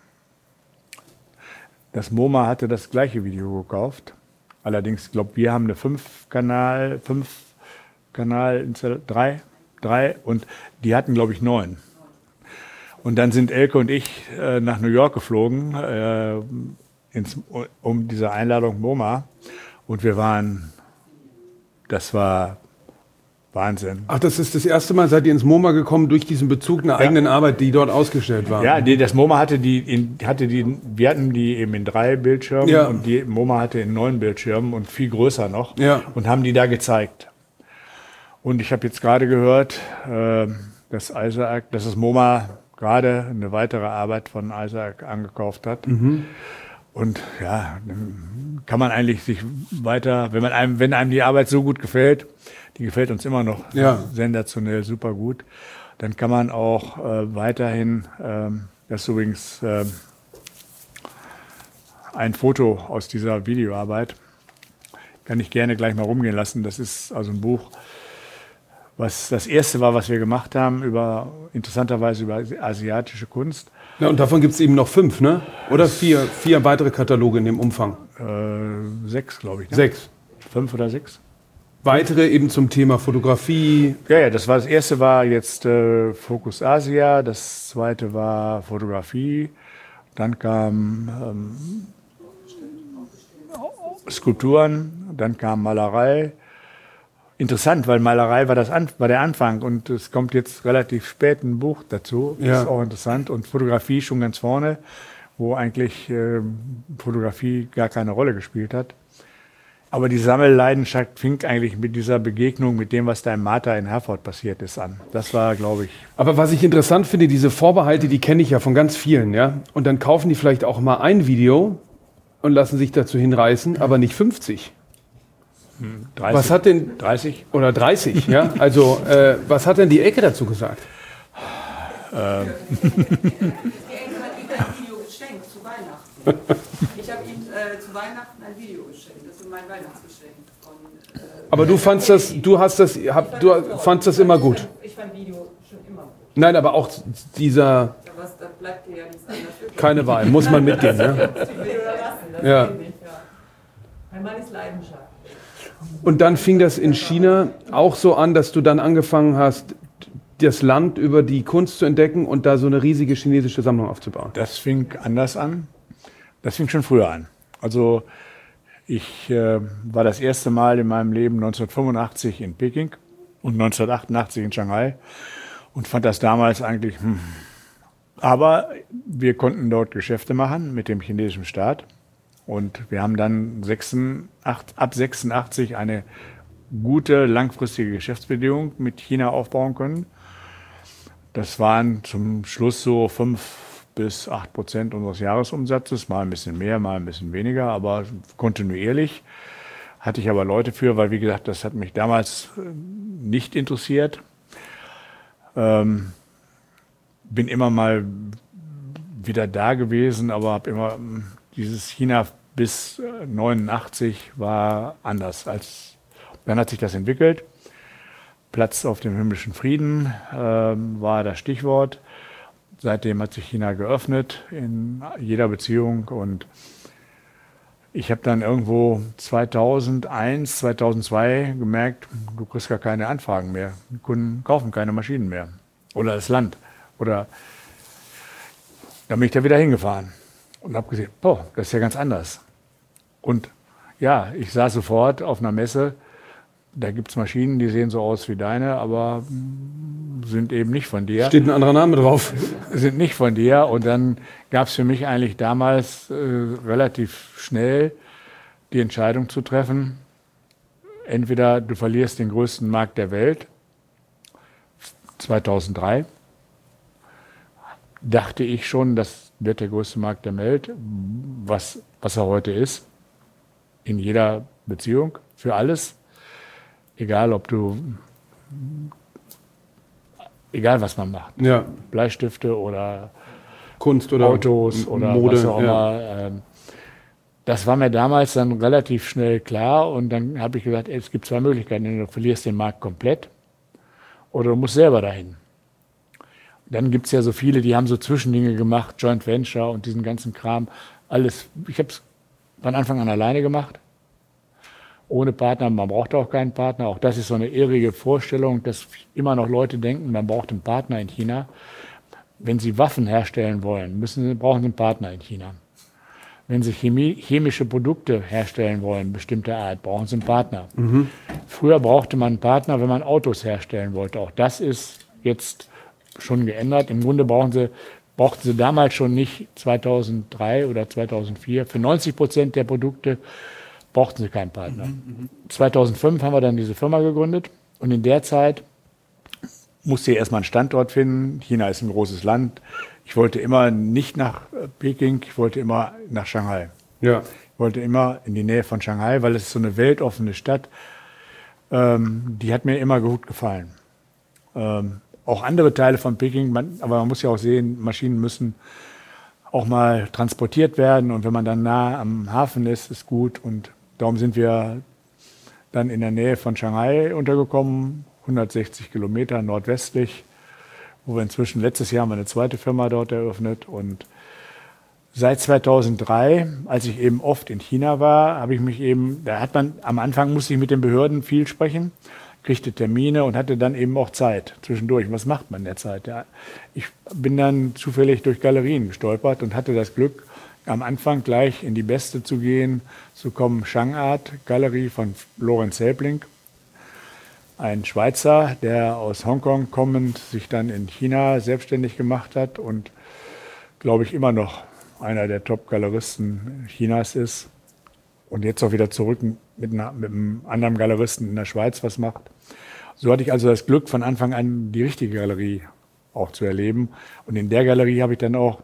Das MoMA hatte das gleiche Video gekauft. Allerdings, ich glaube, wir haben eine fünf Kanal, fünf Kanal, drei, drei und die hatten, glaube ich, neun. Und dann sind Elke und ich äh, nach New York geflogen, äh, ins, um diese Einladung MoMA. Und wir waren, das war Wahnsinn. Ach, das ist das erste Mal, seid ihr ins MoMA gekommen durch diesen Bezug einer ja. eigenen Arbeit, die dort ausgestellt war? Ja, die, das MoMA hatte die, in, hatte die, wir hatten die eben in drei Bildschirmen ja. und die MoMA hatte in neun Bildschirmen und viel größer noch ja. und haben die da gezeigt. Und ich habe jetzt gerade gehört, äh, dass Isaac, dass das MoMA gerade eine weitere Arbeit von Isaac angekauft hat. Mhm. Und ja, dann kann man eigentlich sich weiter, wenn man einem, wenn einem die Arbeit so gut gefällt, die gefällt uns immer noch ja. sensationell, super gut, dann kann man auch äh, weiterhin, ähm, das ist übrigens äh, ein Foto aus dieser Videoarbeit, kann ich gerne gleich mal rumgehen lassen. Das ist also ein Buch, was das erste war, was wir gemacht haben, über interessanterweise über asiatische Kunst. Ja, und davon gibt es eben noch fünf, ne? Oder vier, vier weitere Kataloge in dem Umfang? Äh, sechs, glaube ich. Ne? Sechs. Fünf oder sechs. Weitere eben zum Thema Fotografie. Ja, ja, das war das erste war jetzt äh, Fokus Asia, das zweite war Fotografie, dann kam ähm, Skulpturen, dann kam Malerei. Interessant, weil Malerei war, das An war der Anfang und es kommt jetzt relativ spät ein Buch dazu. Ja. Das ist auch interessant. Und Fotografie schon ganz vorne, wo eigentlich äh, Fotografie gar keine Rolle gespielt hat. Aber die Sammelleidenschaft fing eigentlich mit dieser Begegnung mit dem, was da im Martha in Herford passiert ist, an. Das war, glaube ich... Aber was ich interessant finde, diese Vorbehalte, die kenne ich ja von ganz vielen, ja. Und dann kaufen die vielleicht auch mal ein Video und lassen sich dazu hinreißen, aber nicht fünfzig. dreißig, was hat denn... dreißig? Oder dreißig, ja. Also, äh, was hat denn die Ecke dazu gesagt? Ähm. Die Ecke hat ihm ein Video geschenkt zu Weihnachten. Ich habe ihm äh, zu Weihnachten ein Video geschenkt. Das ist mein Weihnachtsgeschenk. Von, äh, aber du fandst das, du hast das, hab, du fandst das immer gut? Ich fand Video schon immer gut. Nein, aber auch dieser... Ja, was, da bleibt dir ja nichts anderes. Keine Wahl, muss man mitgehen, ja? Ja. Mein Mann ist Leidenschaft. Und dann fing das in China auch so an, dass du dann angefangen hast, das Land über die Kunst zu entdecken und da so eine riesige chinesische Sammlung aufzubauen. Das fing anders an. Das fing schon früher an. Also ich äh, war das erste Mal in meinem Leben neunzehnhundertfünfundachtzig in Peking und neunzehnhundertachtundachtzig in Shanghai und fand das damals eigentlich... Hm. Aber wir konnten dort Geschäfte machen mit dem chinesischen Staat. Und wir haben dann sechsundachtzig, ab sechsundachtzig eine gute langfristige Geschäftsbeziehung mit China aufbauen können. Das waren zum Schluss so fünf bis acht Prozent unseres Jahresumsatzes, mal ein bisschen mehr, mal ein bisschen weniger, aber kontinuierlich. Hatte ich aber Leute für, weil wie gesagt, das hat mich damals nicht interessiert. Ähm, bin immer mal wieder da gewesen, aber habe immer... Dieses China bis neunundachtzig war anders. Als, dann hat sich das entwickelt. Platz auf dem himmlischen Frieden äh, war das Stichwort. Seitdem hat sich China geöffnet in jeder Beziehung und ich habe dann irgendwo zweitausendeins, zweitausendzwei gemerkt, du kriegst gar keine Anfragen mehr. Die Kunden kaufen keine Maschinen mehr. Oder das Land. Oder dann bin ich da wieder hingefahren und habe gesehen, boah, das ist ja ganz anders. Und ja, ich saß sofort auf einer Messe, da gibt es Maschinen, die sehen so aus wie deine, aber sind eben nicht von dir. Steht ein anderer Name drauf. Sind nicht von dir. Und dann gab es für mich eigentlich damals äh, relativ schnell die Entscheidung zu treffen, entweder du verlierst den größten Markt der Welt, zweitausenddrei, dachte ich schon, das wird der größte Markt der Welt, was, was er heute ist, in jeder Beziehung, für alles. Egal, ob du, egal was man macht, ja. Bleistifte oder Kunst oder Autos oder Mode, was auch ja. immer. Das war mir damals dann relativ schnell klar und dann habe ich gesagt, es gibt zwei Möglichkeiten, du verlierst den Markt komplett oder du musst selber dahin. Dann gibt es ja so viele, die haben so Zwischendinge gemacht, Joint Venture und diesen ganzen Kram, alles. Ich habe es von Anfang an alleine gemacht. Ohne Partner, man braucht auch keinen Partner. Auch das ist so eine irrige Vorstellung, dass immer noch Leute denken, man braucht einen Partner in China. Wenn sie Waffen herstellen wollen, müssen sie, brauchen sie einen Partner in China. Wenn sie Chemie, chemische Produkte herstellen wollen, bestimmter Art, brauchen sie einen Partner. Mhm. Früher brauchte man einen Partner, wenn man Autos herstellen wollte. Auch das ist jetzt schon geändert. Im Grunde brauchen sie, brauchten sie damals schon nicht zweitausenddrei oder zweitausendvier. Für neunzig Prozent der Produkte brauchten sie keinen Partner. Mhm, zweitausendfünf haben wir dann diese Firma gegründet und in der Zeit musste ich erstmal einen Standort finden. China ist ein großes Land. Ich wollte immer nicht nach Peking, ich wollte immer nach Shanghai. Ja. Ich wollte immer in die Nähe von Shanghai, weil es ist so eine weltoffene Stadt. Ähm, die hat mir immer gut gefallen. Ähm, auch andere Teile von Peking, man, aber man muss ja auch sehen, Maschinen müssen auch mal transportiert werden und wenn man dann nah am Hafen ist, ist gut und darum sind wir dann in der Nähe von Shanghai untergekommen, hundertsechzig Kilometer nordwestlich, wo wir inzwischen, letztes Jahr haben wir eine zweite Firma dort eröffnet und seit zweitausenddrei, als ich eben oft in China war, habe ich mich eben, da hat man, am Anfang musste ich mit den Behörden viel sprechen, kriegte Termine und hatte dann eben auch Zeit zwischendurch. Was macht man in der Zeit? Ja, ich bin dann zufällig durch Galerien gestolpert und hatte das Glück, am Anfang gleich in die beste zu gehen, zu kommen, Shangart Galerie von Lorenz Helbling, ein Schweizer, der aus Hongkong kommend sich dann in China selbstständig gemacht hat und, glaube ich, immer noch einer der Top-Galeristen Chinas ist und jetzt auch wieder zurück mit, einer, mit einem anderen Galeristen in der Schweiz was macht. So hatte ich also das Glück, von Anfang an die richtige Galerie auch zu erleben. Und in der Galerie habe ich dann auch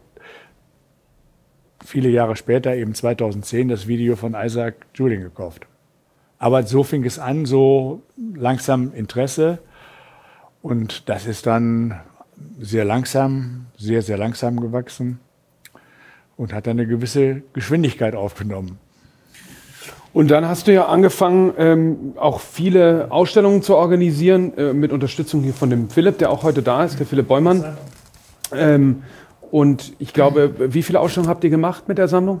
viele Jahre später, eben zweitausendzehn, das Video von Isaac Julien gekauft. Aber so fing es an, so langsam Interesse. Und das ist dann sehr langsam, sehr, sehr langsam gewachsen und hat dann eine gewisse Geschwindigkeit aufgenommen. Und dann hast du ja angefangen, ähm, auch viele Ausstellungen zu organisieren, äh, mit Unterstützung hier von dem Philipp, der auch heute da ist, der Philipp Beumann. Ähm, und ich glaube, wie viele Ausstellungen habt ihr gemacht mit der Sammlung?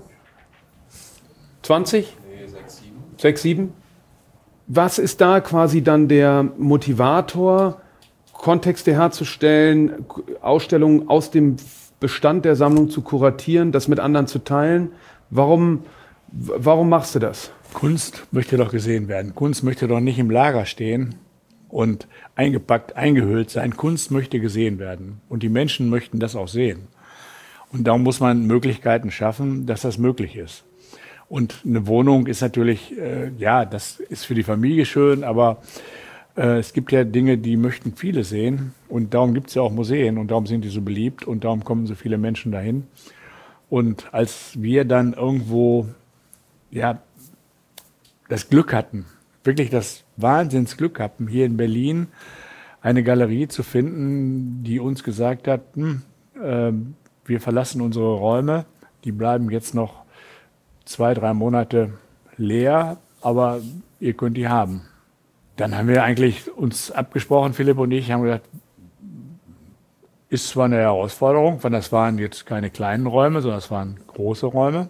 zwanzig? Nee, sechs, sieben. Sechs, sieben? Was ist da quasi dann der Motivator, Kontexte herzustellen, Ausstellungen aus dem Bestand der Sammlung zu kuratieren, das mit anderen zu teilen? Warum, warum machst du das? Kunst möchte doch gesehen werden. Kunst möchte doch nicht im Lager stehen und eingepackt, eingehüllt sein. Kunst möchte gesehen werden. Und die Menschen möchten das auch sehen. Und darum muss man Möglichkeiten schaffen, dass das möglich ist. Und eine Wohnung ist natürlich, äh, ja, das ist für die Familie schön, aber äh, es gibt ja Dinge, die möchten viele sehen. Und darum gibt es ja auch Museen und darum sind die so beliebt und darum kommen so viele Menschen dahin. Und als wir dann irgendwo, ja, das Glück hatten, wirklich das Wahnsinnsglück hatten, hier in Berlin eine Galerie zu finden, die uns gesagt hat, hm, äh, wir verlassen unsere Räume, die bleiben jetzt noch zwei, drei Monate leer, aber ihr könnt die haben. dann haben wir eigentlich uns abgesprochen, Philipp und ich, haben gesagt, ist zwar eine Herausforderung, weil das waren jetzt keine kleinen Räume, sondern das waren große Räume.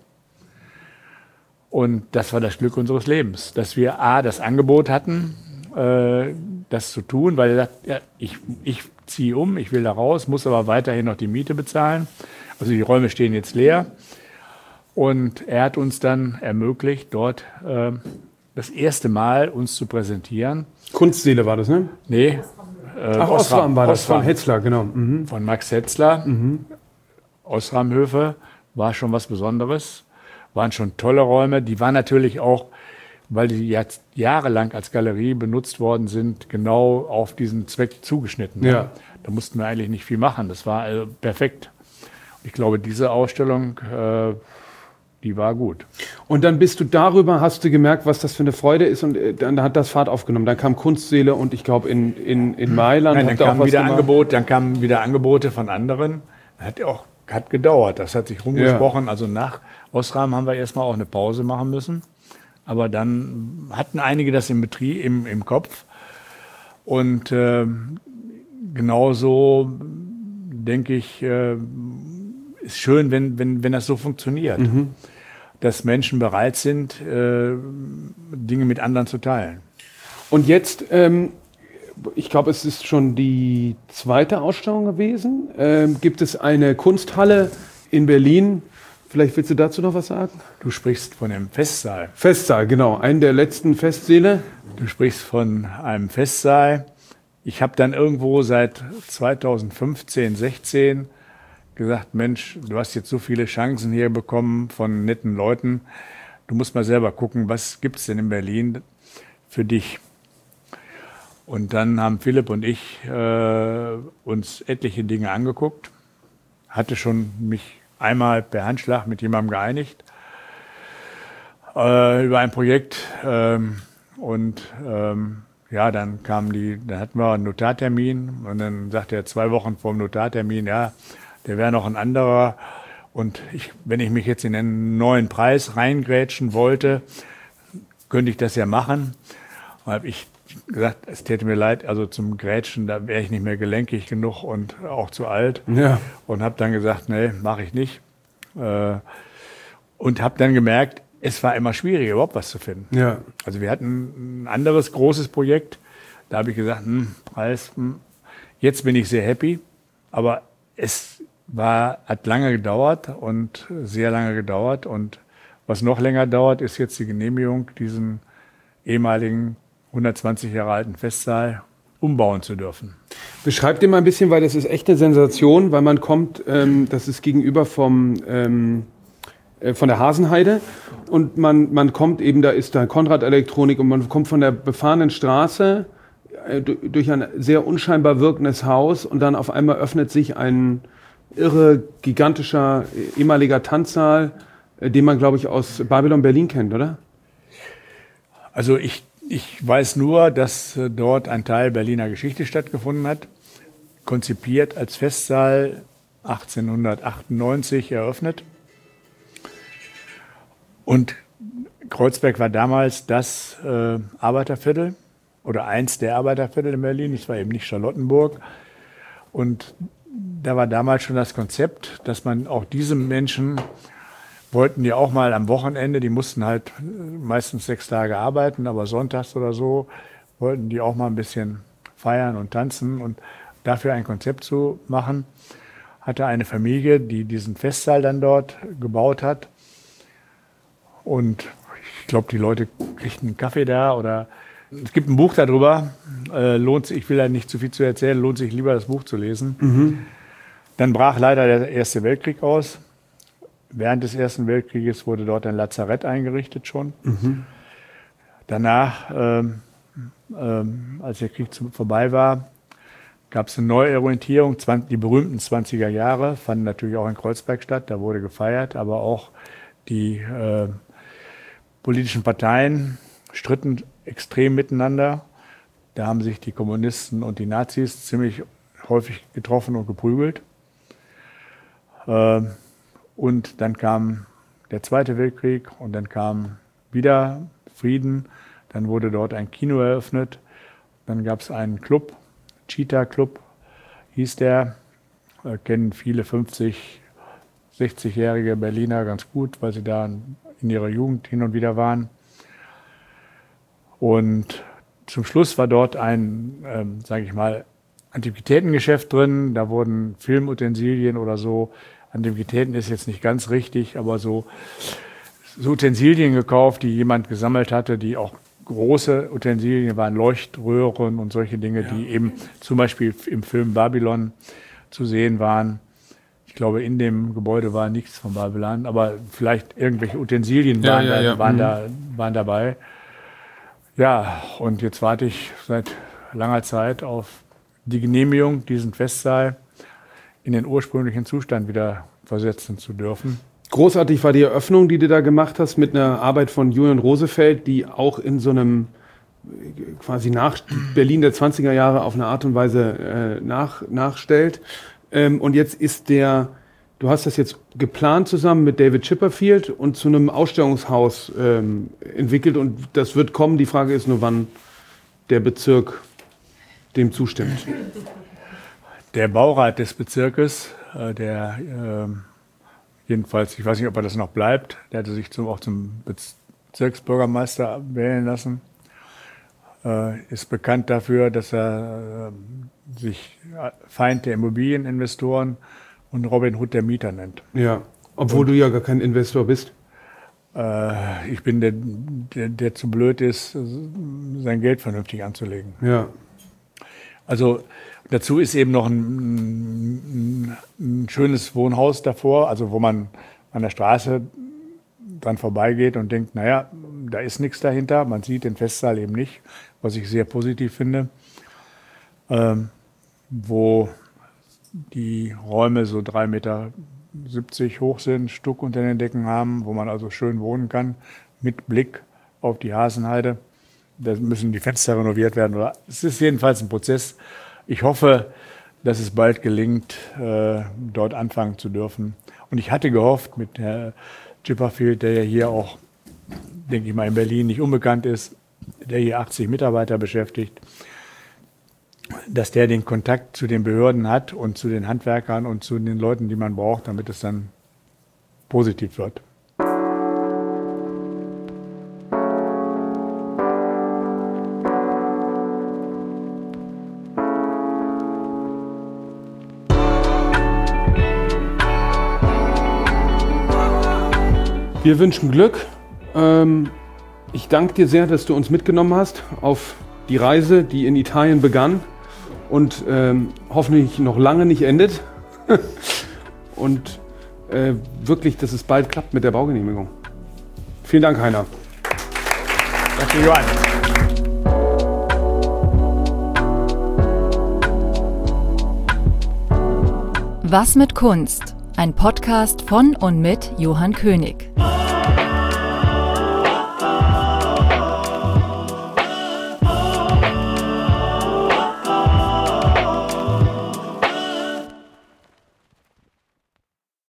Und das war das Glück unseres Lebens, dass wir A, das Angebot hatten, äh, das zu tun, weil er sagt, ja, ich, ich ziehe um, ich will da raus, muss aber weiterhin noch die Miete bezahlen. Also die Räume stehen jetzt leer. Und er hat uns dann ermöglicht, dort äh, das erste Mal uns zu präsentieren. Kunstseele war das, ne? Nee. Äh, Ach, Osram war das, Osram. Von Hetzler, genau. Mhm. Von Max Hetzler. Mhm. Osramhöfe war schon was Besonderes. Waren schon tolle Räume. Die waren natürlich auch, weil die jetzt jahrelang als Galerie benutzt worden sind, genau auf diesen Zweck zugeschnitten. Ja. Da mussten wir eigentlich nicht viel machen. Das war also perfekt. Ich glaube, diese Ausstellung, äh, die war gut. Und dann bist du darüber, hast du gemerkt, was das für eine Freude ist, und dann hat das Fahrt aufgenommen. Dann kam Kunstseele und ich glaube in, in, in Mailand. Nein, dann kamen wieder Angebot, dann kamen wieder Angebote von anderen. Das hat auch hat gedauert. Das hat sich rumgesprochen. Ja. Also nach Osram haben wir erstmal auch eine Pause machen müssen. Aber dann hatten einige das im Betrieb, im, im Kopf. Und äh, genauso denke ich, äh, ist schön, wenn, wenn, wenn das so funktioniert. Mhm. Dass Menschen bereit sind, äh, Dinge mit anderen zu teilen. Und jetzt, ähm, ich glaube, es ist schon die zweite Ausstellung gewesen. Ähm, gibt es eine Kunsthalle in Berlin? Vielleicht willst du dazu noch was sagen? Du sprichst von dem Festsaal. Festsaal, genau. Einen der letzten Festsäle. Du sprichst von einem Festsaal. Ich habe dann irgendwo seit zweitausendfünfzehn, sechzehn gesagt, Mensch, du hast jetzt so viele Chancen hier bekommen von netten Leuten. Du musst mal selber gucken, was gibt es denn in Berlin für dich? Und dann haben Philipp und ich äh, uns etliche Dinge angeguckt. Hatte schon mich einmal per Handschlag mit jemandem geeinigt äh, über ein Projekt. Ähm, und ähm, ja, dann kam die, dann hatten wir einen Notartermin und dann sagte er zwei Wochen vor dem Notartermin, ja, der wäre noch ein anderer. Und ich, wenn ich mich jetzt in einen neuen Preis reingrätschen wollte, könnte ich das ja machen. Und habe ich gesagt, es täte mir leid, also zum Grätschen, da wäre ich nicht mehr gelenkig genug und auch zu alt. Ja. Und habe dann gesagt, nee, mache ich nicht. Und habe dann gemerkt, es war immer schwieriger, überhaupt was zu finden. Ja. Also wir hatten ein anderes großes Projekt. Da habe ich gesagt, hm, Preis, hm, jetzt bin ich sehr happy. Aber es war, hat lange gedauert und sehr lange gedauert. Und was noch länger dauert, ist jetzt die Genehmigung, diesen ehemaligen hundertzwanzig Jahre alten Festsaal umbauen zu dürfen. Beschreib dir mal ein bisschen, weil das ist echt eine Sensation, weil man kommt, ähm, das ist gegenüber vom, ähm, äh, von der Hasenheide und man, man kommt eben, da ist da Konrad Elektronik und man kommt von der befahrenen Straße äh, durch ein sehr unscheinbar wirkendes Haus und dann auf einmal öffnet sich ein irre, gigantischer, ehemaliger Tanzsaal, äh, den man, glaube ich, aus Babylon Berlin kennt, oder? Also ich Ich weiß nur, dass dort ein Teil Berliner Geschichte stattgefunden hat, konzipiert als Festsaal achtzehnhundertachtundneunzig eröffnet. Und Kreuzberg war damals das äh, Arbeiterviertel oder eins der Arbeiterviertel in Berlin. Es war eben nicht Charlottenburg. Und da war damals schon das Konzept, dass man auch diese Menschen wollten die auch mal am Wochenende, die mussten halt meistens sechs Tage arbeiten, aber sonntags oder so wollten die auch mal ein bisschen feiern und tanzen und dafür ein Konzept zu machen, hatte eine Familie, die diesen Festsaal dann dort gebaut hat und ich glaube, die Leute kriegten einen Kaffee da oder es gibt ein Buch darüber, äh, lohnt sich, ich will da nicht zu viel zu erzählen, lohnt sich lieber das Buch zu lesen. Mhm. Dann brach leider der Erste Weltkrieg aus. Während des Ersten Weltkrieges wurde dort ein Lazarett eingerichtet schon. Mhm. Danach, ähm, ähm, als der Krieg zu, vorbei war, gab es eine Neuorientierung. Die berühmten zwanziger Jahre fanden natürlich auch in Kreuzberg statt. Da wurde gefeiert, aber auch die äh, politischen Parteien stritten extrem miteinander. Da haben sich die Kommunisten und die Nazis ziemlich häufig getroffen und geprügelt. Ähm, Und dann kam der Zweite Weltkrieg und dann kam wieder Frieden. Dann wurde dort ein Kino eröffnet. Dann gab es einen Club, Cheetah Club hieß der. Äh, kennen viele fünfzig, sechzigjährige Berliner ganz gut, weil sie da in ihrer Jugend hin und wieder waren. Und zum Schluss war dort ein, ähm, sage ich mal, Antiquitätengeschäft drin. Da wurden Filmutensilien oder so. Antiquitäten ist jetzt nicht ganz richtig, aber so, so Utensilien gekauft, die jemand gesammelt hatte, die auch große Utensilien waren, Leuchtröhren und solche Dinge, ja. die eben zum Beispiel im Film Babylon zu sehen waren. Ich glaube, in dem Gebäude war nichts von Babylon, aber vielleicht irgendwelche Utensilien waren, ja, ja, ja. Da, waren, mhm. da, waren dabei. Ja, und jetzt warte ich seit langer Zeit auf die Genehmigung, diesen Festsaal in den ursprünglichen Zustand wieder versetzen zu dürfen. Großartig war die Eröffnung, die du da gemacht hast, mit einer Arbeit von Julian Rosefeld, die auch in so einem quasi nach Berlin der zwanziger Jahre auf eine Art und Weise äh, nach, nachstellt. Ähm, und jetzt ist der, du hast das jetzt geplant zusammen mit David Chipperfield und zu einem Ausstellungshaus ähm, entwickelt und das wird kommen. Die Frage ist nur, wann der Bezirk dem zustimmt. Der Baurat des Bezirkes, äh, der äh, jedenfalls, ich weiß nicht, ob er das noch bleibt, der hatte sich zum, auch zum Bezirksbürgermeister wählen lassen, äh, ist bekannt dafür, dass er äh, sich Feind der Immobilieninvestoren und Robin Hood der Mieter nennt. Ja, obwohl und, du ja gar kein Investor bist. Äh, ich bin der, der, der zu blöd ist, sein Geld vernünftig anzulegen. Ja. Also dazu ist eben noch ein, ein, ein schönes Wohnhaus davor, also wo man an der Straße dran vorbeigeht und denkt, naja, da ist nichts dahinter. Man sieht den Festsaal eben nicht, was ich sehr positiv finde. Ähm, wo die Räume so drei Meter siebzig hoch sind, Stuck unter den Decken haben, wo man also schön wohnen kann, mit Blick auf die Hasenheide. Da müssen die Fenster renoviert werden. Oder es ist jedenfalls ein Prozess. Ich hoffe, dass es bald gelingt, äh, dort anfangen zu dürfen. Und ich hatte gehofft, mit Herrn Chipperfield, der ja hier auch, denke ich mal, in Berlin nicht unbekannt ist, der hier achtzig Mitarbeiter beschäftigt, dass der den Kontakt zu den Behörden hat und zu den Handwerkern und zu den Leuten, die man braucht, damit es dann positiv wird. Wir wünschen Glück. Ähm, ich danke dir sehr, dass du uns mitgenommen hast auf die Reise, die in Italien begann und ähm, hoffentlich noch lange nicht endet. Und äh, wirklich, dass es bald klappt mit der Baugenehmigung. Vielen Dank, Heiner. Danke, Johann. Was mit Kunst? Ein Podcast von und mit Johann König.